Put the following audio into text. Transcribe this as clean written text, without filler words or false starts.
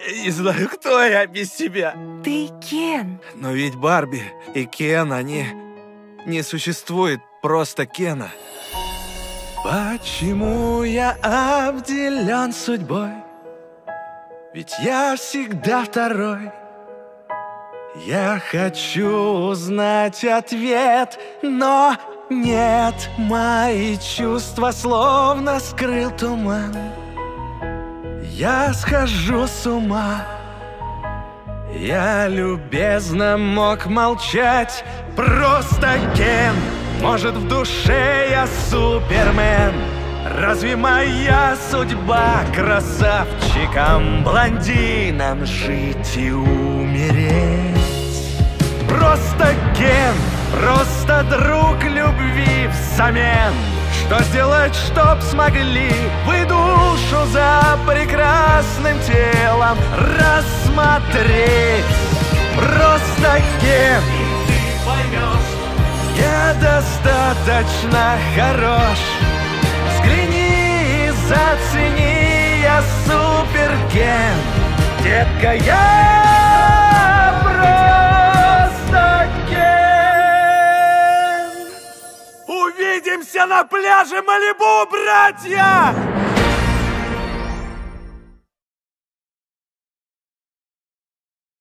Не знаю, кто я без тебя. Ты Кен. Но ведь Барби и Кен, они... Не существует просто Кена. Почему я обделен судьбой? Ведь я всегда второй. Я хочу узнать ответ, но нет, мои чувства словно скрыл туман. Я схожу с ума. Я любезно мог молчать, просто Кен. Может, в душе я Супермен. Разве моя судьба красавчиком блондином жить и умереть? Просто Кен, просто друг любви взамен. Что сделать, чтоб смогли вы душу за прекрасным телом рассмотреть? Просто Кен, и ты поймешь, я достаточно хорош. Взгляни и зацени, я Супер Кен. Детка, я просто Кен. Увидимся на пляже Малибу, братья!